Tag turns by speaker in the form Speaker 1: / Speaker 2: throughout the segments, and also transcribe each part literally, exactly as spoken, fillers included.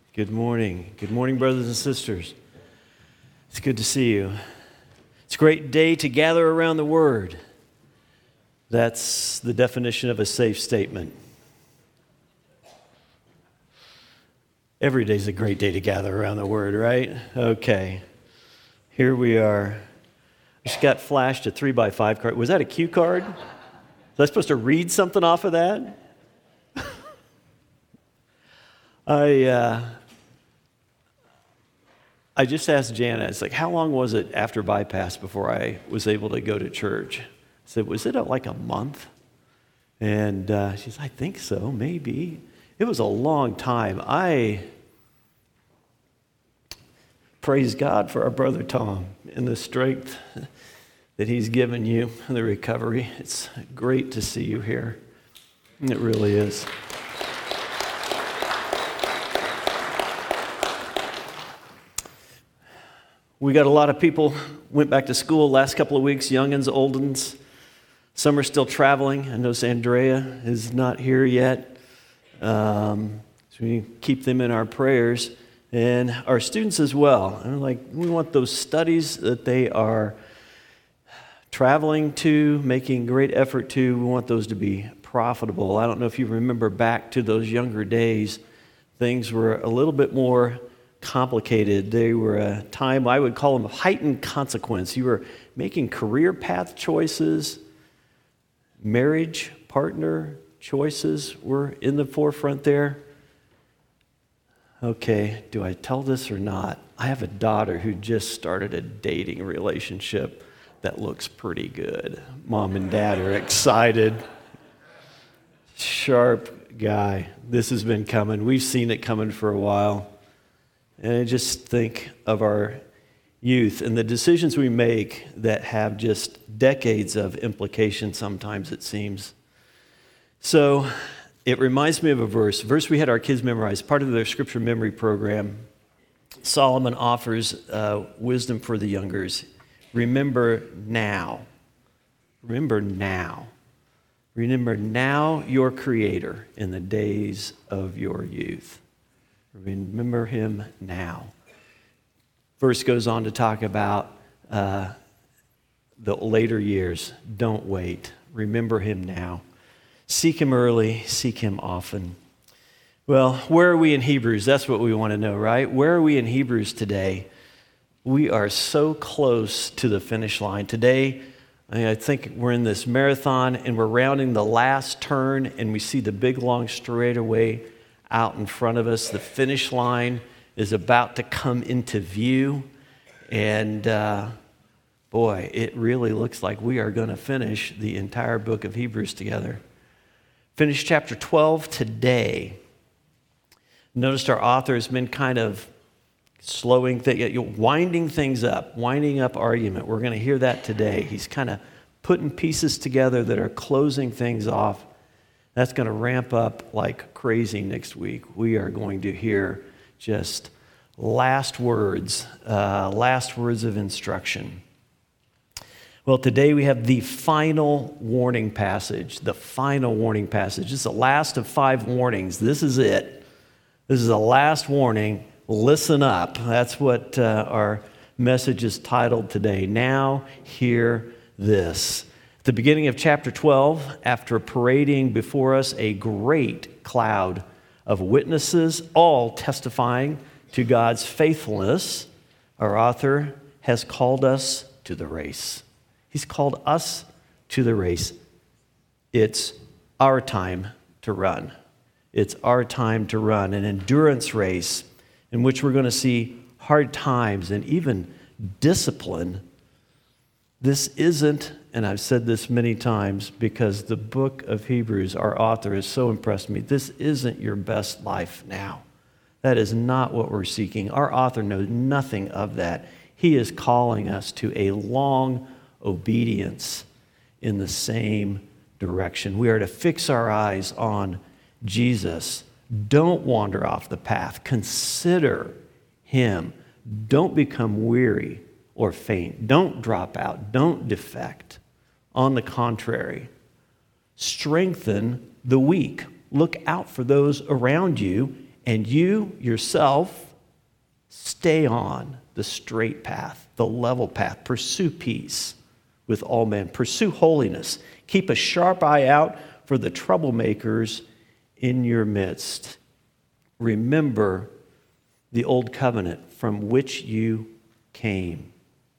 Speaker 1: Good morning. Good morning, brothers and sisters. It's good to see you. It's a great day to gather around the Word. That's the definition of a safe statement. Every day's a great day to gather around the Word, right? Okay. Here we are. I just got flashed a three by five card. Was that a cue card? Was I supposed to read something off of that? I uh, I just asked Jana, it's like, how long was it after bypass before I was able to go to church? I said, was it like a month? And uh, she's, I think so, maybe. It was a long time. I praise God for our brother Tom and the strength that he's given you and the recovery. It's great to see you here. It really is. We got a lot of people went back to school last couple of weeks, young'uns, old'uns. Some are still traveling. I know Sandrea is not here yet. Um, so we keep them in our prayers. And our students as well. And like, we want those studies that they are traveling to, making great effort to, we want those to be profitable. I don't know if you remember back to those younger days, things were a little bit more complicated. They were a time, I would call them, of heightened consequence. You were making career path choices, marriage partner choices were in the forefront there. Okay, do I tell this or not? I have a daughter who just started a dating relationship that looks pretty good. Mom and dad are excited. Sharp guy. This has been coming. We've seen it coming for a while. And I just think of our youth and the decisions we make that have just decades of implication sometimes, it seems. So it reminds me of a verse. A verse we had our kids memorize, part of their scripture memory program. Solomon offers uh, wisdom for the youngers. Remember now. Remember now. Remember now your Creator in the days of your youth. Remember him now. Verse goes on to talk about uh, the later years. Don't wait. Remember him now. Seek him early. Seek him often. Well, where are we in Hebrews? That's what we want to know, right? Where are we in Hebrews today? We are so close to the finish line. Today, I think we're in this marathon and we're rounding the last turn and we see the big long straightaway out in front of us. The finish line is about to come into view. And uh, boy, it really looks like we are going to finish the entire book of Hebrews together. Finish chapter twelve today. Noticed our author has been kind of slowing, th- winding things up, winding up argument. We're going to hear that today. He's kind of putting pieces together that are closing things off. That's going to ramp up like crazy next week. We are going to hear just last words, uh, last words of instruction. Well, today we have the final warning passage, the final warning passage. This is the last of five warnings. This is it. This is the last warning. Listen up. That's what uh, our message is titled today. Now, hear this. At the beginning of chapter twelve, after parading before us a great cloud of witnesses, all testifying to God's faithfulness, our author has called us to the race. He's called us to the race. It's our time to run. It's our time to run an endurance race in which we're going to see hard times and even discipline. This isn't, and I've said this many times because the book of Hebrews, our author, has so impressed me. This isn't your best life now. That is not what we're seeking. Our author knows nothing of that. He is calling us to a long obedience in the same direction. We are to fix our eyes on Jesus. Don't wander off the path. Consider him. Don't become weary or faint. Don't drop out. Don't defect. On the contrary, strengthen the weak. Look out for those around you And you yourself stay on the straight path, the level path. Pursue peace with all men. Pursue holiness. Keep a sharp eye out for the troublemakers in your midst. Remember the old covenant from which you came.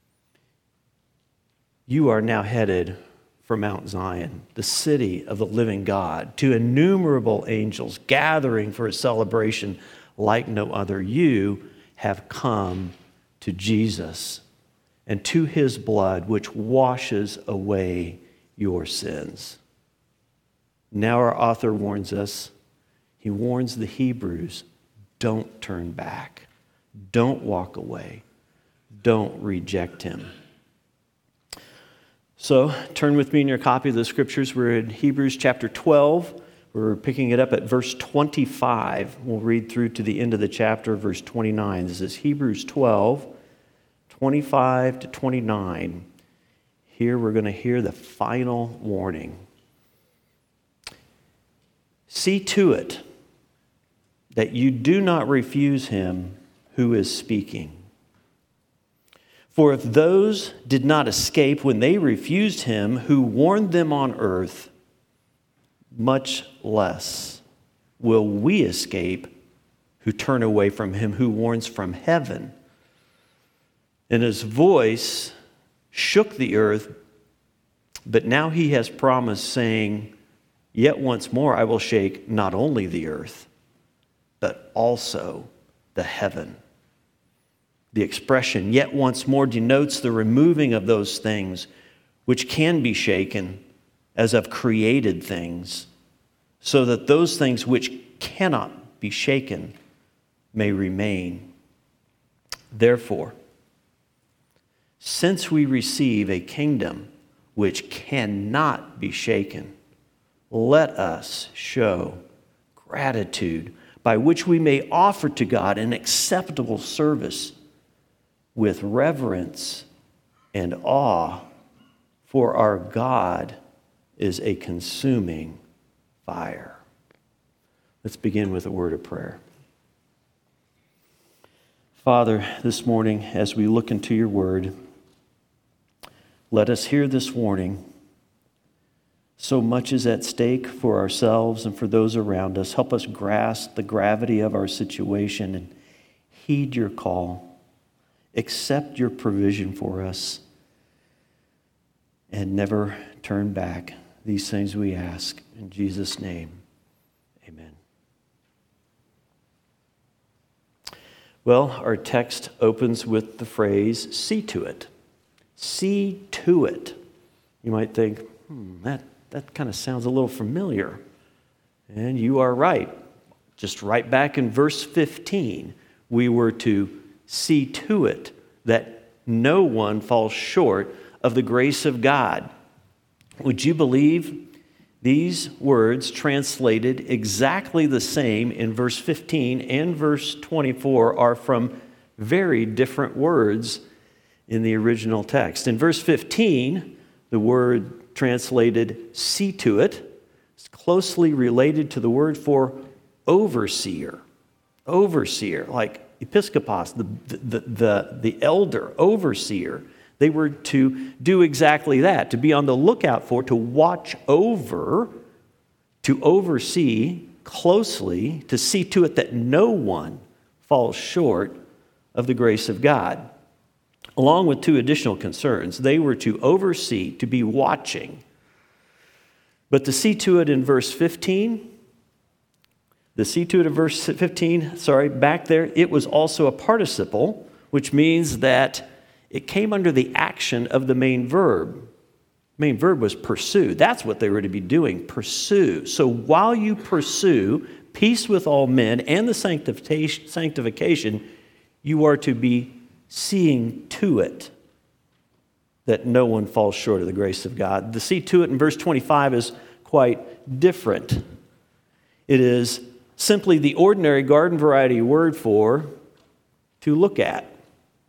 Speaker 1: You are now headed for Mount Zion, the city of the living God, to innumerable angels gathering for a celebration like no other. You have come to Jesus and to his blood, which washes away your sins. Now our author warns us, he warns the Hebrews, don't turn back. Don't walk away. Don't reject him. So turn with me in your copy of the scriptures. We're in Hebrews chapter twelve. We're picking it up at verse twenty-five. We'll read through to the end of the chapter, verse twenty-nine. This is Hebrews twelve, twenty-five to twenty-nine. Here we're going to hear the final warning. See to it that you do not refuse him who is speaking. For if those did not escape when they refused him who warned them on earth, much less will we escape who turn away from him who warns from heaven. And his voice shook the earth, but now he has promised, saying, yet once more I will shake not only the earth, but also the heaven. The expression, yet once more, denotes the removing of those things which can be shaken as of created things, so that those things which cannot be shaken may remain. Therefore, since we receive a kingdom which cannot be shaken, let us show gratitude by which we may offer to God an acceptable service with reverence and awe, for our God is a consuming fire. Let's begin with a word of prayer. Father, this morning, as we look into your word, let us hear this warning. So much is at stake for ourselves and for those around us. Help us grasp the gravity of our situation and heed your call. Accept your provision for us and never turn back. These things we ask in Jesus' name. Amen. Well, our text opens with the phrase, see to it. See to it. You might think, hmm, that, that kind of sounds a little familiar. And you are right. Just right back in verse fifteen, we were to see to it that no one falls short of the grace of God. Would you believe these words translated exactly the same in verse fifteen and verse twenty-four are from very different words in the original text. In verse fifteen, the word translated see to it is closely related to the word for overseer. Overseer, like episkopos, the, the, the, the elder, overseer. They were to do exactly that, to be on the lookout for, to watch over, to oversee closely, to see to it that no one falls short of the grace of God. Along with two additional concerns, they were to oversee, to be watching. But to see to it in verse fifteen, the see to it in verse fifteen, sorry, back there, it was also a participle, which means that it came under the action of the main verb. The main verb was pursue. That's what they were to be doing, pursue. So while you pursue peace with all men and the sanctification, sanctification, you are to be seeing to it that no one falls short of the grace of God. The see to it in verse twenty-five is quite different. It is simply the ordinary garden variety word for to look at.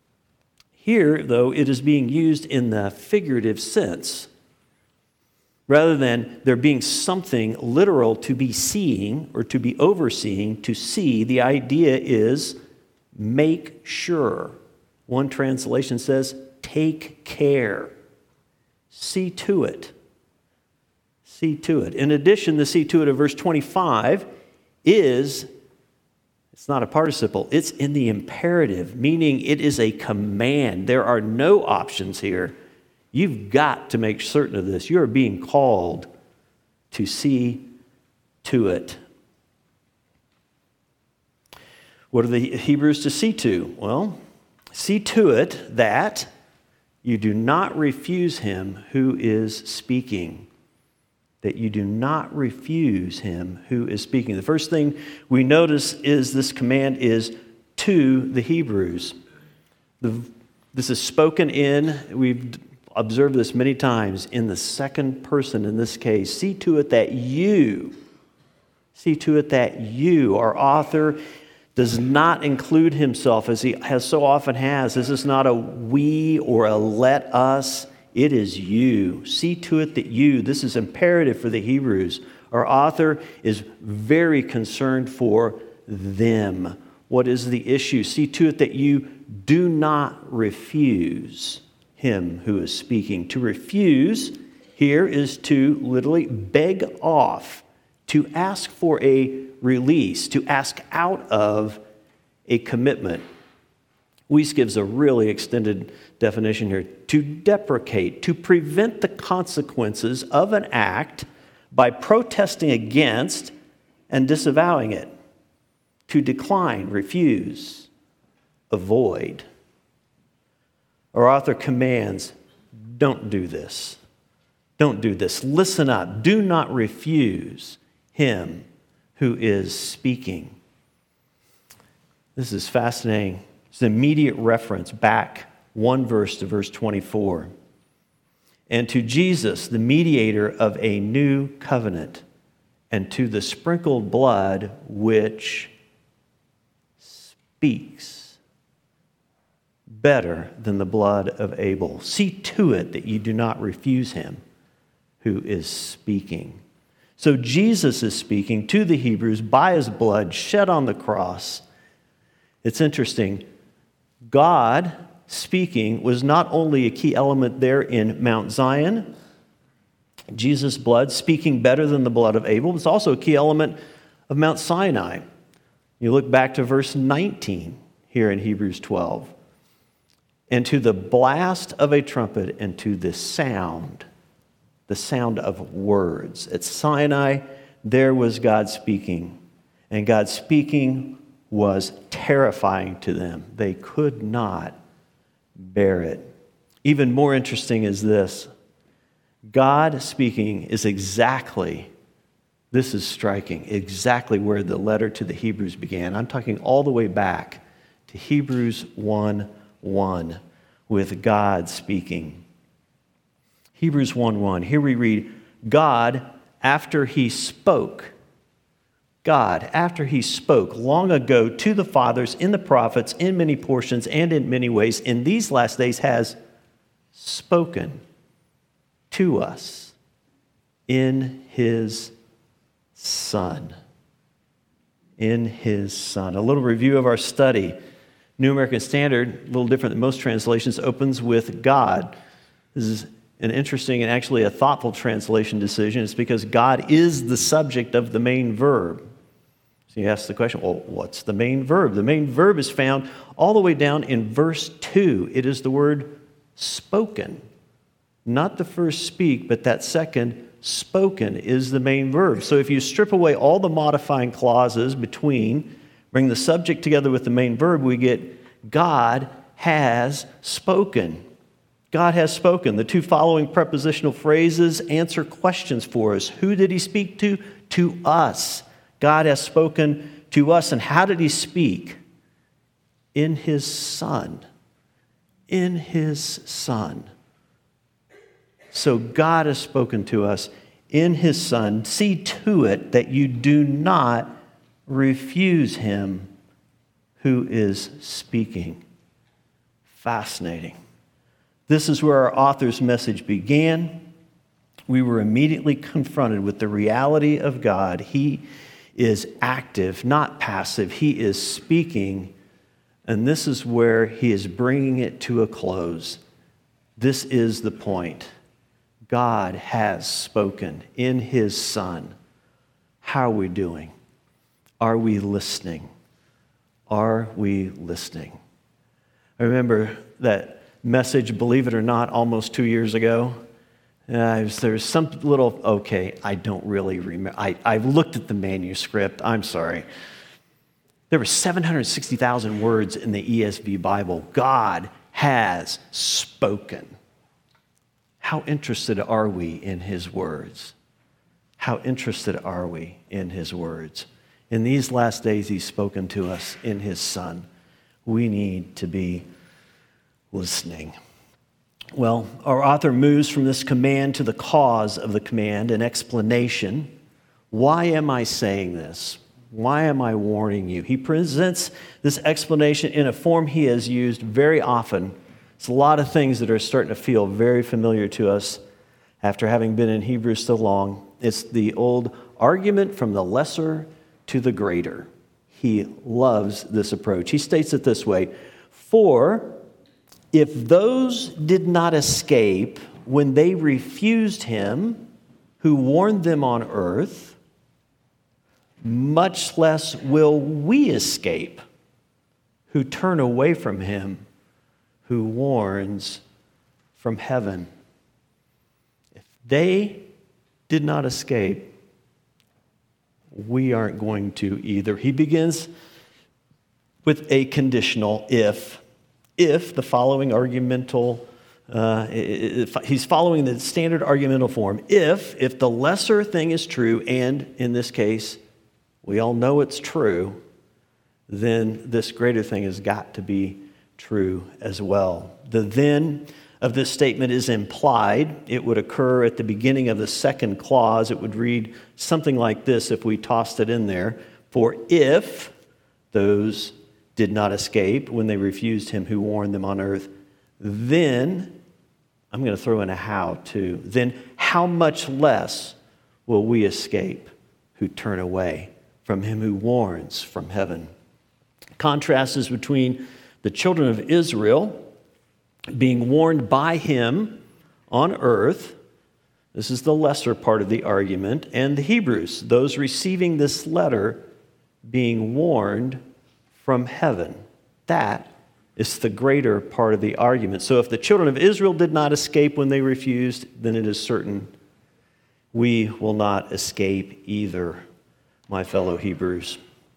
Speaker 1: Here, though, it is being used in the figurative sense. Rather than there being something literal to be seeing or to be overseeing, to see, the idea is make sure. One translation says, take care. See to it. See to it. In addition, the see to it of verse twenty-five is, it's not a participle, it's in the imperative, meaning it is a command. There are no options here. You've got to make certain of this. You are being called to see to it. What are the Hebrews to see to? Well, see to it that you do not refuse him who is speaking. That you do not refuse him who is speaking. The first thing we notice is this command is to the Hebrews. The, this is spoken in, we've observed this many times, in the second person in this case. See to it that you, see to it that you, our author, does not include himself as he has so often has. This is not a we or a let us. It is you. See to it that you, this is imperative for the Hebrews. Our author is very concerned for them. What is the issue? See to it that you do not refuse him who is speaking. To refuse here is to literally beg off, to ask for a release, to ask out of a commitment. Weiss gives a really extended definition here. To deprecate, to prevent the consequences of an act by protesting against and disavowing it. To decline, refuse, avoid. Our author commands, don't do this. Don't do this. Listen up. Do not refuse him who is speaking. This is fascinating. It's an immediate reference back one verse to verse twenty-four. And to Jesus, the mediator of a new covenant, and to the sprinkled blood which speaks better than the blood of Abel. See to it that you do not refuse him who is speaking. So Jesus is speaking to the Hebrews by his blood shed on the cross. It's interesting. God speaking was not only a key element there in Mount Zion, Jesus' blood speaking better than the blood of Abel, it's also a key element of Mount Sinai. You look back to verse nineteen here in Hebrews twelve. And to the blast of a trumpet and to the sound, the sound of words. At Sinai, there was God speaking. And God speaking was terrifying to them. They could not bear it. Even more interesting is this. God speaking is exactly, this is striking, exactly where the letter to the Hebrews began. I'm talking all the way back to Hebrews one one, with God speaking. Hebrews one one, here we read, God, after he spoke, God, after he spoke long ago to the fathers in the prophets in many portions and in many ways, in these last days has spoken to us in his Son. In his Son. A little review of our study. New American Standard, a little different than most translations, opens with God. This is an interesting and actually a thoughtful translation decision. It's because God is the subject of the main verb. So you ask the question, well, what's the main verb? The main verb is found all the way down in verse two. It is the word spoken. Not the first speak, but that second spoken is the main verb. So if you strip away all the modifying clauses between, bring the subject together with the main verb, we get God has spoken. God has spoken. The two following prepositional phrases answer questions for us. Who did he speak to? To us. God has spoken to us. And how did he speak? In his Son. In his Son. So God has spoken to us in his Son. See to it that you do not refuse him who is speaking. Fascinating. This is where our author's message began. we were immediately confronted with the reality of God. He is active, not passive. He is speaking, and this is where he is bringing it to a close. This is the point. God has spoken in his Son. How are we doing? Are we listening? Are we listening? I remember that message, believe it or not, almost two years ago. Uh, there's some little, okay, I don't really remember. I, I looked at the manuscript. I'm sorry. There were seven hundred sixty thousand words in the E S V Bible. God has spoken. How interested are we in his words? How interested are we in his words? In these last days, he's spoken to us in his Son. We need to be listening. Well, our author moves from this command to the cause of the command, an explanation. Why am I saying this? Why am I warning you? He presents this explanation in a form he has used very often. It's a lot of things that are starting to feel very familiar to us after having been in Hebrews so long. It's the old argument from the lesser to the greater. He loves this approach. He states it this way: for if those did not escape when they refused him who warned them on earth, much less will we escape who turn away from him who warns from heaven. If they did not escape, we aren't going to either. He begins with a conditional if. If the following argumental, uh, if he's following the standard argumental form. If, if the lesser thing is true, and in this case, we all know it's true, then this greater thing has got to be true as well. The then of this statement is implied. It would occur at the beginning of the second clause. It would read something like this if we tossed it in there. For if those did not escape when they refused him who warned them on earth, then, I'm going to throw in a how too, then how much less will we escape who turn away from him who warns from heaven? Contrast is between the children of Israel being warned by him on earth, this is the lesser part of the argument, and the Hebrews, those receiving this letter, being warned from heaven. That is the greater part of the argument. So if the children of Israel did not escape when they refused, then it is certain we will not escape either, my fellow Hebrews.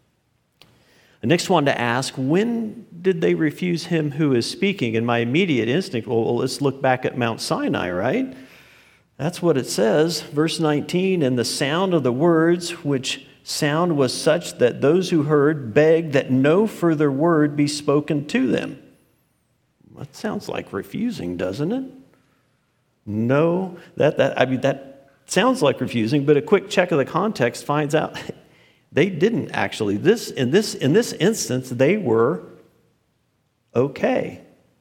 Speaker 1: The next one to ask, when did they refuse him who is speaking? And my immediate instinct, well, well, let's look back at Mount Sinai, right? That's what it says. Verse nineteen, and the sound of the words which sound was such that those who heard begged that no further word be spoken to them. That sounds like refusing, doesn't it? No, that, that I mean, that sounds like refusing, but a quick check of the context finds out they didn't actually. This in this in this instance, they were okay.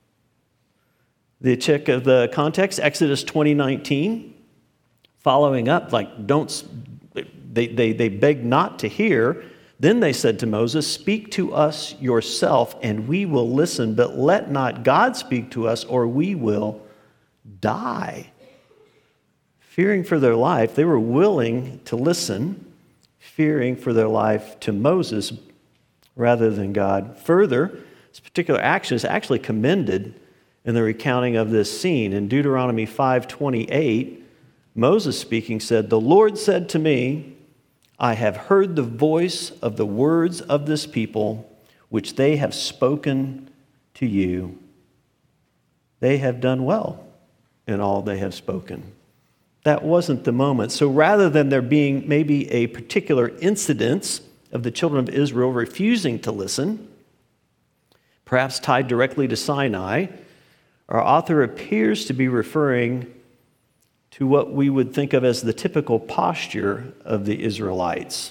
Speaker 1: The check of the context, Exodus twenty nineteen, following up, like don't they they they begged not to hear. Then they said to Moses, "Speak to us yourself, and we will listen, but let not God speak to us, or we will die." Fearing for their life, they were willing to listen, fearing for their life to Moses rather than God. Further, this particular action is actually commended in the recounting of this scene. In Deuteronomy five twenty-eight, Moses speaking said, "The Lord said to me, I have heard the voice of the words of this people, which they have spoken to you. They have done well in all they have spoken." That wasn't the moment. So rather than there being maybe a particular incidence of the children of Israel refusing to listen, perhaps tied directly to Sinai, our author appears to be referring to what we would think of as the typical posture of the Israelites.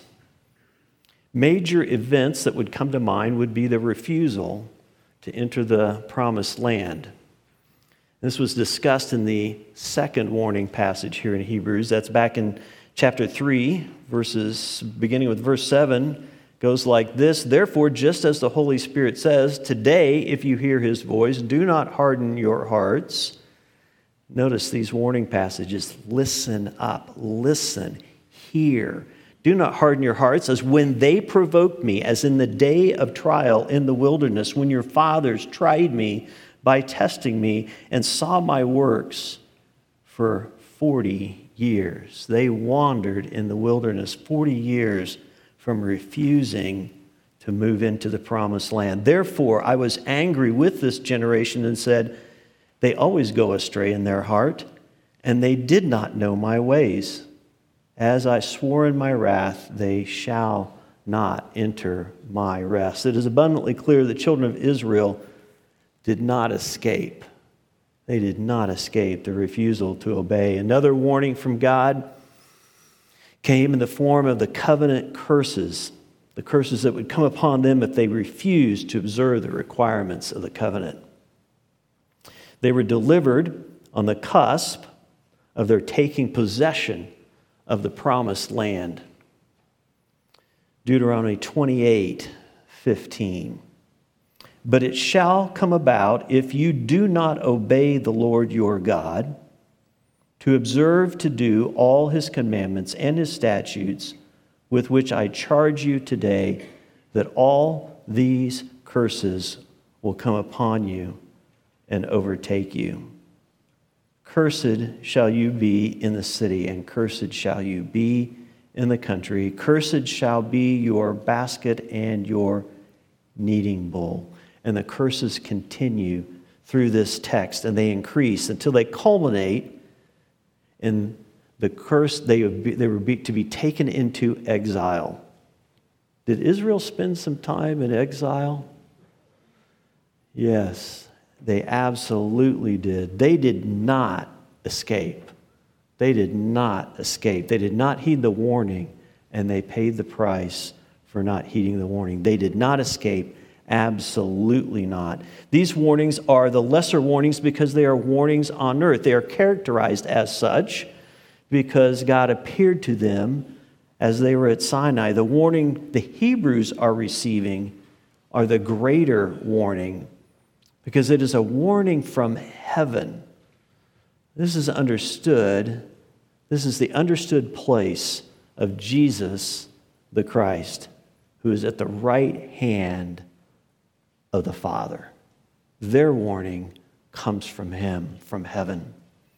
Speaker 1: Major events that would come to mind would be the refusal to enter the promised land. This was discussed in the second warning passage here in Hebrews. That's back in chapter three, verses beginning with verse seven, goes like this. Therefore, just as the Holy Spirit says, today, if you hear his voice, do not harden your hearts. Notice these warning passages. Listen up. Listen. Hear. Do not harden your hearts as when they provoked me, as in the day of trial in the wilderness, when your fathers tried me by testing me and saw my works for forty years. They wandered in the wilderness forty years from refusing to move into the promised land. Therefore, I was angry with this generation and said, they always go astray in their heart, and they did not know my ways. As I swore in my wrath, they shall not enter my rest. It is abundantly clear the children of Israel did not escape. They did not escape the refusal to obey. Another warning from God came in the form of the covenant curses, the curses that would come upon them if they refused to observe the requirements of the covenant. They were delivered on the cusp of their taking possession of the promised land. Deuteronomy twenty-eight fifteen. But it shall come about, if you do not obey the Lord your God, to observe to do all his commandments and his statutes, with which I charge you today, that all these curses will come upon you and overtake you. Cursed shall you be in the city, and cursed shall you be in the country. Cursed shall be your basket and your kneading bowl. And the curses continue through this text, and they increase until they culminate in the curse. They, would be, they were be, to be taken into exile. Did Israel spend some time in exile? Yes, they absolutely did. They did not escape. They did not escape. They did not heed the warning, and they paid the price for not heeding the warning. They did not escape. Absolutely not. These warnings are the lesser warnings because they are warnings on earth. They are characterized as such because God appeared to them as they were at Sinai. The warning the Hebrews are receiving are the greater warning because it is a warning from heaven. This is understood. This is the understood place of Jesus the Christ, who is at the right hand of the Father. Their warning comes from him, from heaven.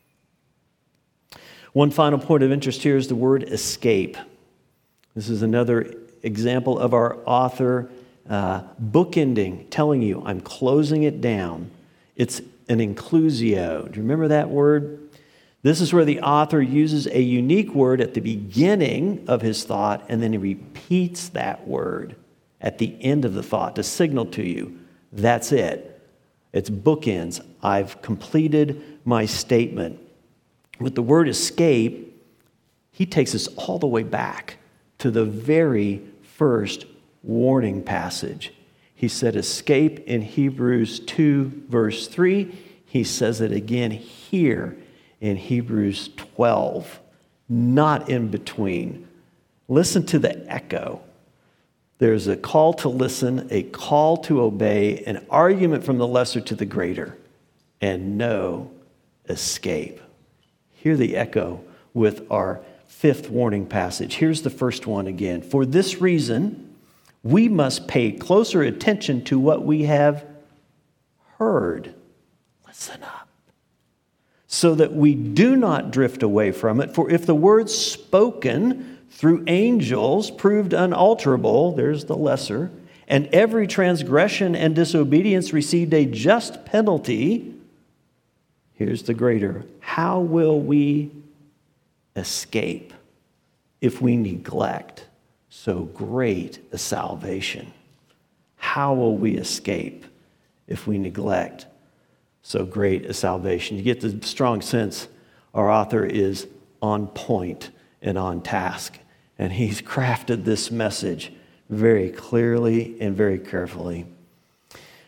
Speaker 1: One final point of interest here is the word escape. This is another example of our author uh, bookending, telling you, I'm closing it down. It's an inclusio. Do you remember that word? This is where the author uses a unique word at the beginning of his thought, and then he repeats that word at the end of the thought to signal to you, that's it. It's bookends. I've completed my statement. With the word escape, he takes us all the way back to the very first warning passage. He said escape in Hebrews two, verse three. He says it again here in Hebrews twelve, not in between. Listen to the echo. There's a call to listen, a call to obey, an argument from the lesser to the greater, and no escape. Hear the echo with our fifth warning passage. Here's the first one again. For this reason, we must pay closer attention to what we have heard. Listen up. So that we do not drift away from it. For if the words spoken through angels proved unalterable, there's the lesser, and every transgression and disobedience received a just penalty, here's the greater. How will we escape if we neglect so great a salvation? How will we escape if we neglect so great a salvation? You get the strong sense our author is on point and on task. And he's crafted this message very clearly and very carefully.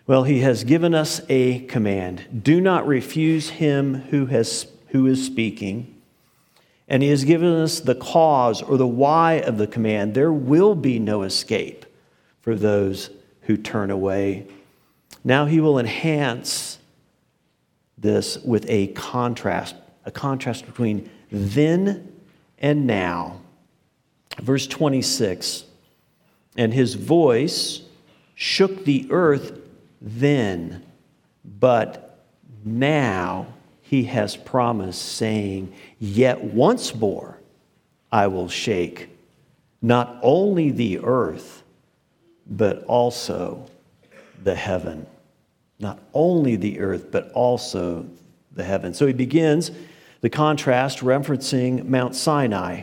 Speaker 1: Well, he has given us a command. Do not refuse him who has who is speaking. And he has given us the cause or the why of the command. There will be no escape for those who turn away. Now he will enhance this with a contrast, a contrast between then and now. Verse twenty-six, and his voice shook the earth then, but now he has promised, saying, yet once more I will shake not only the earth, but also the heaven. Not only the earth, but also the heaven. So he begins the contrast referencing Mount Sinai.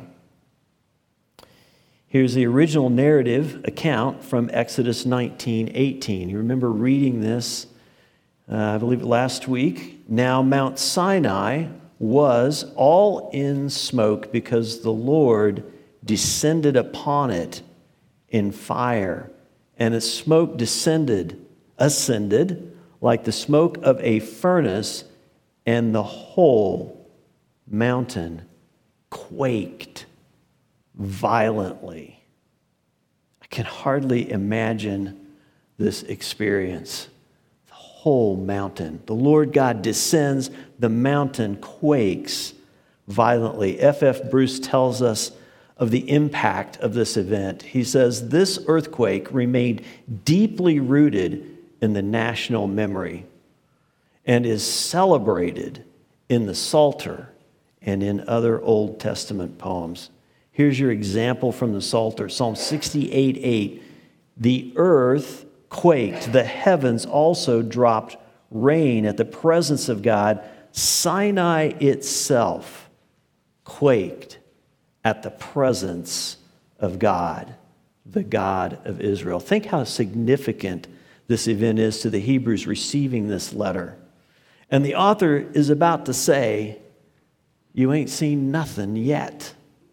Speaker 1: Here's the original narrative account from Exodus nineteen eighteen. You remember reading this, uh, I believe, last week. Now Mount Sinai was all in smoke because the Lord descended upon it in fire, and its smoke descended, ascended, like the smoke of a furnace, and the whole mountain quaked violently. I can hardly imagine this experience. The whole mountain. The Lord God descends, the mountain quakes violently. F F Bruce tells us of the impact of this event. He says, this earthquake remained deeply rooted in the national memory and is celebrated in the Psalter and in other Old Testament poems. Here's your example from the Psalter, Psalm sixty-eight eight. The earth quaked, the heavens also dropped rain at the presence of God. Sinai itself quaked at the presence of God, the God of Israel. Think how significant this event is to the Hebrews receiving this letter. And the author is about to say, you ain't seen nothing yet.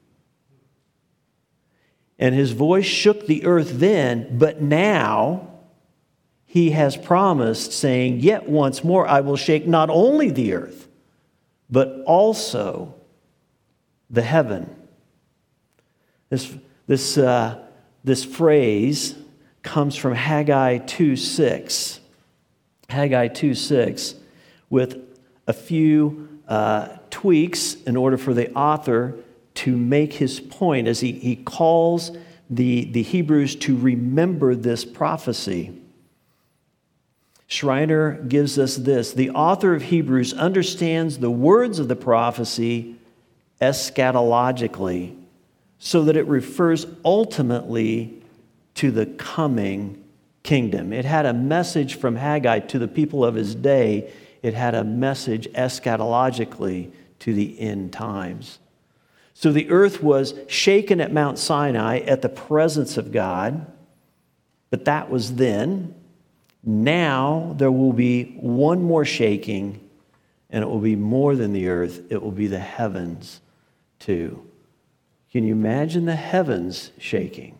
Speaker 1: And his voice shook the earth then, but now he has promised, saying, yet once more I will shake not only the earth, but also the heaven. This, this, uh, this phrase comes from Haggai two six. Haggai two six, with a few uh, tweaks in order for the author to make his point as he, he calls the, the Hebrews to remember this prophecy. Schreiner gives us this: the author of Hebrews understands the words of the prophecy eschatologically, so that it refers ultimately to the coming kingdom. It had a message from Haggai to the people of his day. It had a message eschatologically to the end times. So the earth was shaken at Mount Sinai at the presence of God, but that was then. Now there will be one more shaking, and it will be more than the earth. It will be the heavens too. Can you imagine the heavens shaking?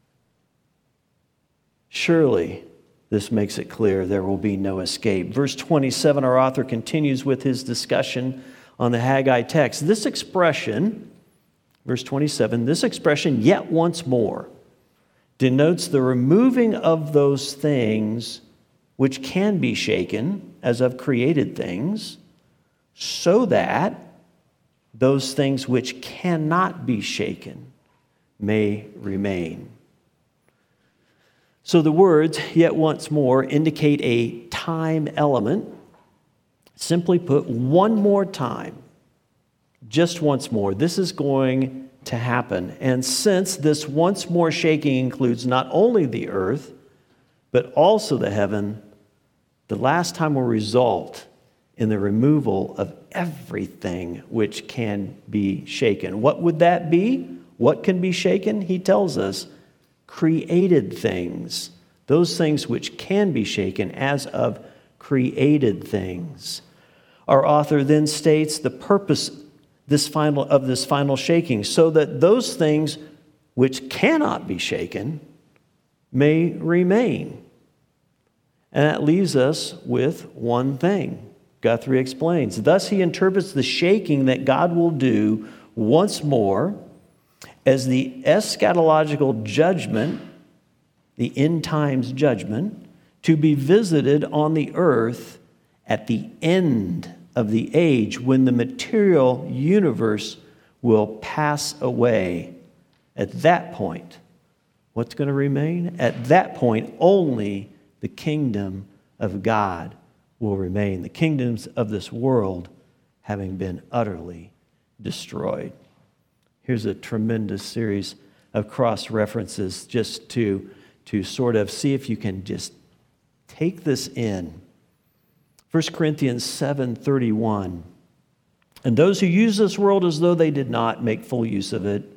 Speaker 1: Surely this makes it clear there will be no escape. Verse twenty-seven, our author continues with his discussion on the Haggai text. This expression, verse twenty-seven, this expression, yet once more, denotes the removing of those things which can be shaken, as of created things, so that those things which cannot be shaken may remain. So the words, yet once more, indicate a time element. Simply put, one more time, just once more, this is going to happen. And since this once more shaking includes not only the earth, but also the heaven, the last time will result in the removal of everything which can be shaken. What would that be? What can be shaken? He tells us, created things. Those things which can be shaken as of created things. Our author then states the purpose this final, of this final shaking, so that those things which cannot be shaken may remain. And that leaves us with one thing. Guthrie explains, thus he interprets the shaking that God will do once more as the eschatological judgment, the end times judgment, to be visited on the earth at the end of the age when the material universe will pass away. At that point, what's going to remain? At that point, only the kingdom of God will remain. The kingdoms of this world having been utterly destroyed. Here's a tremendous series of cross references just to, to sort of see if you can just take this in. First Corinthians seven thirty-one. And those who use this world as though they did not make full use of it.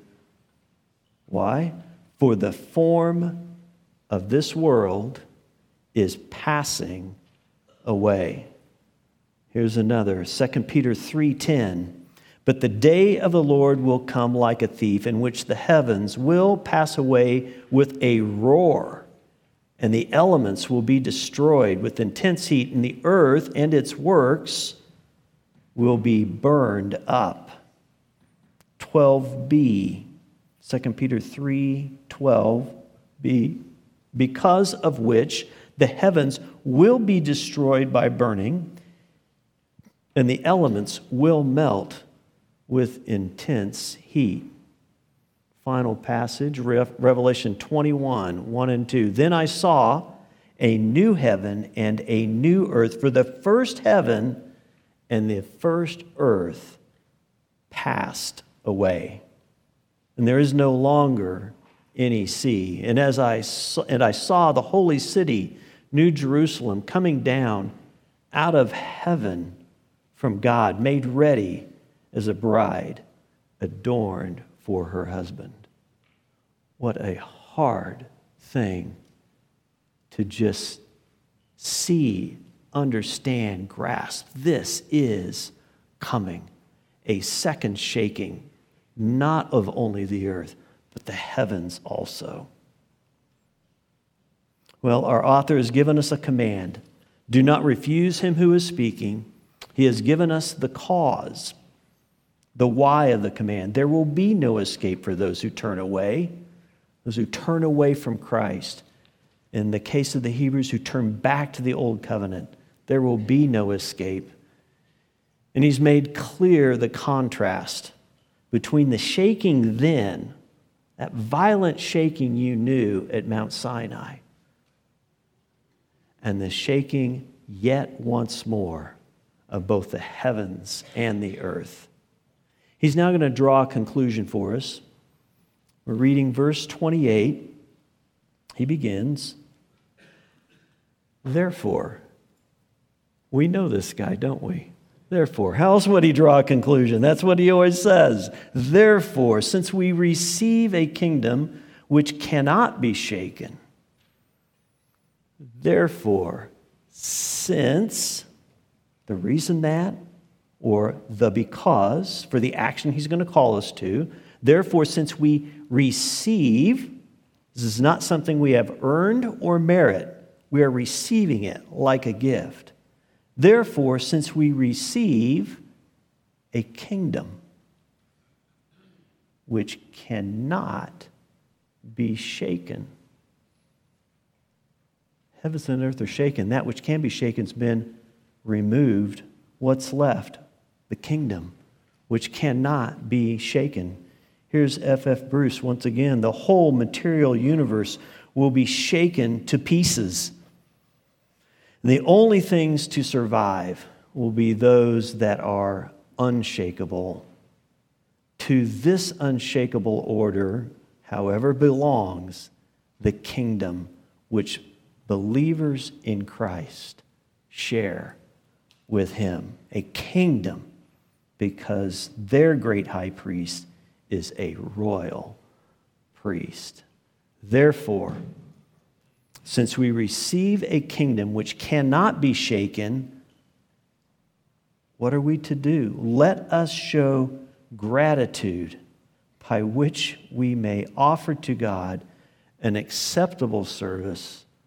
Speaker 1: Why? For the form of this world is passing away. Here's another, Second Peter three ten. But the day of the Lord will come like a thief, in which the heavens will pass away with a roar, and the elements will be destroyed with intense heat, and the earth and its works will be burned up. twelve b, Second Peter three twelve b, because of which the heavens will be destroyed by burning, and the elements will melt with intense heat. Final passage, Revelation twenty-one, one and two. Then I saw a new heaven and a new earth, for the first heaven and the first earth passed away, and there is no longer any sea. And as I saw, and I saw the holy city, New Jerusalem, coming down out of heaven from God, made ready as a bride adorned for her husband. What a hard thing to just see, understand, grasp. This is coming. A second shaking, not of only the earth, but the heavens also. Well, our author has given us a command. Do not refuse him who is speaking. He has given us the cause, the why of the command. There will be no escape for those who turn away, those who turn away from Christ. In the case of the Hebrews who turn back to the old covenant, there will be no escape. And he's made clear the contrast between the shaking then, that violent shaking you knew at Mount Sinai, and the shaking yet once more of both the heavens and the earth. He's now going to draw a conclusion for us. We're reading verse twenty-eight. He begins, therefore, we know this guy, don't we? Therefore, how else would he draw a conclusion? That's what he always says. Therefore, since we receive a kingdom which cannot be shaken, therefore, since, the reason that, or the because, for the action he's going to call us to, therefore, since we receive, this is not something we have earned or merit, we are receiving it like a gift. Therefore, since we receive a kingdom which cannot be shaken. Heavens and earth are shaken. That which can be shaken has been removed. What's left? The kingdom which cannot be shaken. Here's F F Bruce once again. The whole material universe will be shaken to pieces. The only things to survive will be those that are unshakable. To this unshakable order, however, belongs the kingdom which believers in Christ share with him. A kingdom because their great high priest is a royal priest. Therefore, since we receive a kingdom which cannot be shaken, what are we to do? Let us show gratitude by which we may offer to God an acceptable service,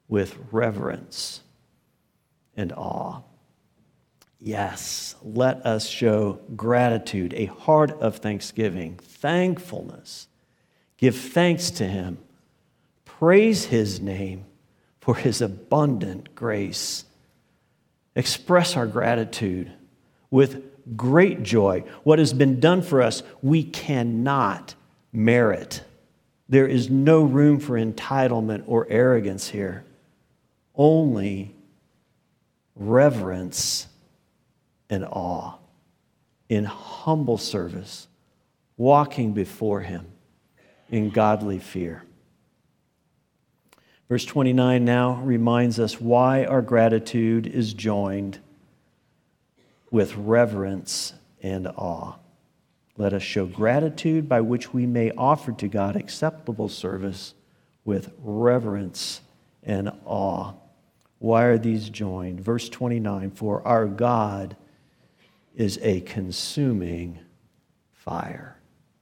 Speaker 1: with reverence and awe. Yes, let us show gratitude, a heart of thanksgiving, thankfulness. Give thanks to him. Praise his name for his abundant grace. Express our gratitude with great joy. What has been done for us, we cannot merit. There is no room for entitlement or arrogance here. Only reverence and awe in humble service, walking before him in godly fear. Verse twenty-nine now reminds us why our gratitude is joined with reverence and awe. Let us show gratitude by which we may offer to God acceptable service with reverence and awe. Why are these joined? Verse twenty-nine, for our God is a consuming fire.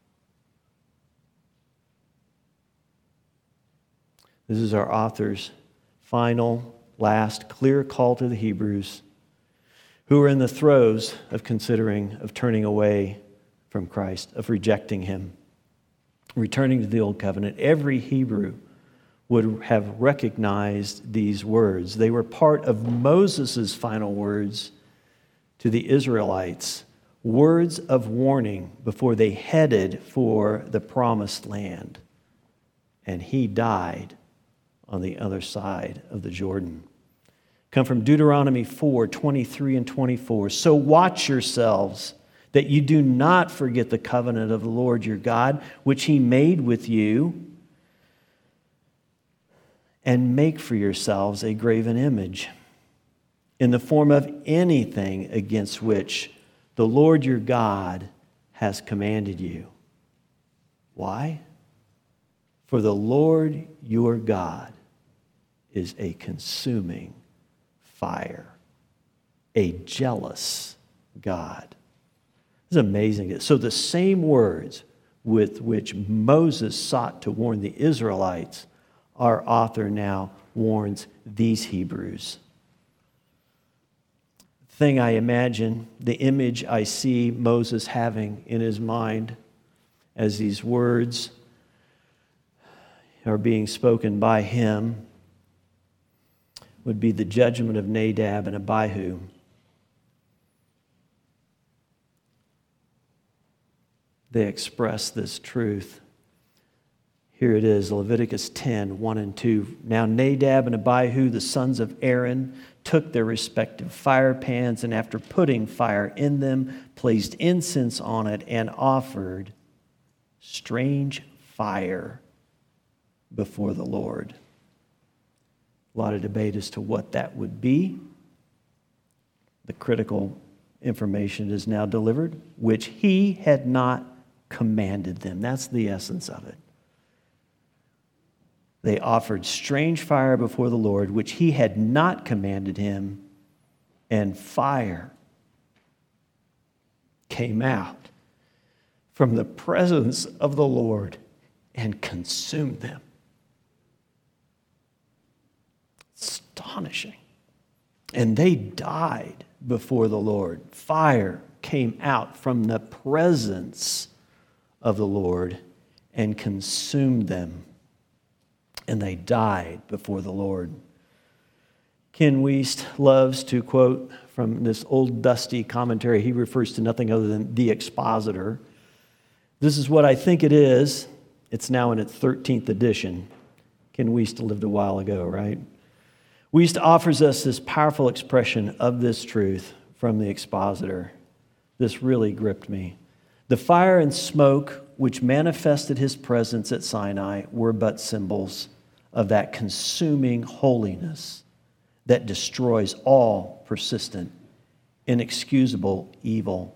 Speaker 1: This is our author's final, last, clear call to the Hebrews who are in the throes of considering, of turning away from Christ, of rejecting him, returning to the old covenant. Every Hebrew would have recognized these words. They were part of Moses' final words to the Israelites, words of warning before they headed for the promised land. And he died on the other side of the Jordan. Come from Deuteronomy four, twenty-three and twenty-four. So watch yourselves that you do not forget the covenant of the Lord your God, which he made with you, and make for yourselves a graven image in the form of anything against which the Lord your God has commanded you. Why? For the Lord your God is a consuming fire, a jealous God. It's amazing. So the same words with which Moses sought to warn the Israelites, our author now warns these Hebrews. Thing I imagine, the image I see Moses having in his mind as these words are being spoken by him would be the judgment of Nadab and Abihu. They express this truth. Here it is, Leviticus ten, one and two. Now Nadab and Abihu, the sons of Aaron, took their respective fire pans, and after putting fire in them, placed incense on it, and offered strange fire before the Lord. A lot of debate as to what that would be. The critical information is now delivered, which he had not commanded them. That's the essence of it. They offered strange fire before the Lord, which he had not commanded him, and fire came out from the presence of the Lord and consumed them. Astonishing. And they died before the Lord. Fire came out from the presence of the Lord and consumed them. And they died before the Lord. Ken Wiest loves to quote from this old dusty commentary. He refers to nothing other than the expositor. This is what I think it is. It's now in its thirteenth edition. Ken Wiest lived a while ago, right? Wiest offers us this powerful expression of this truth from the expositor. This really gripped me. The fire and smoke which manifested his presence at Sinai were but symbols of that consuming holiness that destroys all persistent, inexcusable evil.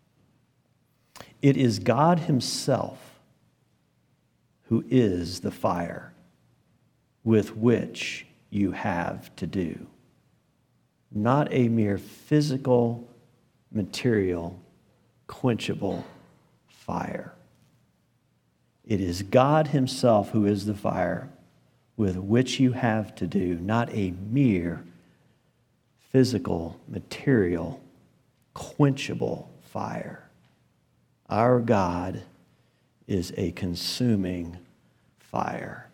Speaker 1: It is God himself who is the fire with which you have to do, not a mere physical, material, quenchable fire. It is God himself who is the fire with which you have to do, not a mere physical, material, quenchable fire. Our God is a consuming fire.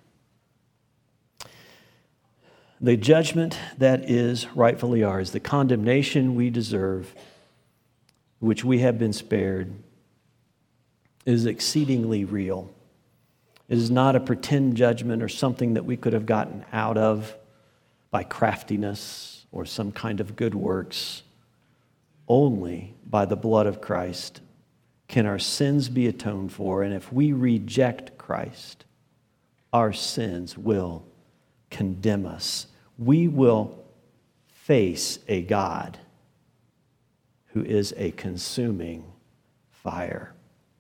Speaker 1: The judgment that is rightfully ours, the condemnation we deserve, which we have been spared, is exceedingly real. It is not a pretend judgment or something that we could have gotten out of by craftiness or some kind of good works. Only by the blood of Christ can our sins be atoned for, and if we reject Christ, our sins will condemn us. We will face a God who is a consuming fire.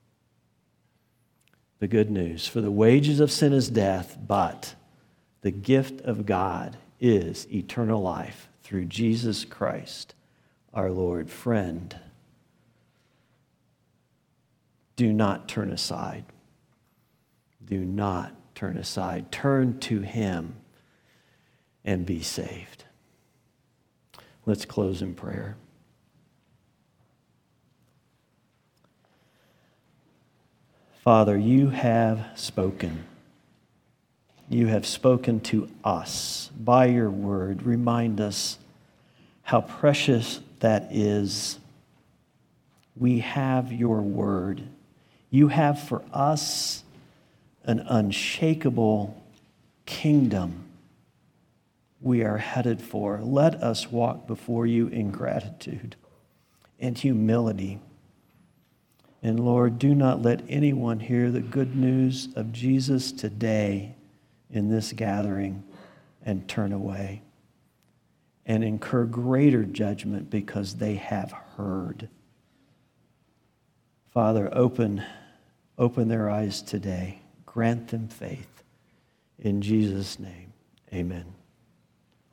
Speaker 1: The good news, for the wages of sin is death, but the gift of God is eternal life through Jesus Christ, our Lord. Friend, do not turn aside. Do not turn aside. Turn to Him and be saved. Let's close in prayer. Father, you have spoken. You have spoken to us by your word. Remind us how precious that is. We have your word. You have for us an unshakable kingdom we are headed for. Let us walk before you in gratitude and humility. And Lord, do not let anyone hear the good news of Jesus today in this gathering and turn away and incur greater judgment because they have heard. Father, open, open their eyes today. Grant them faith. In Jesus' name, amen.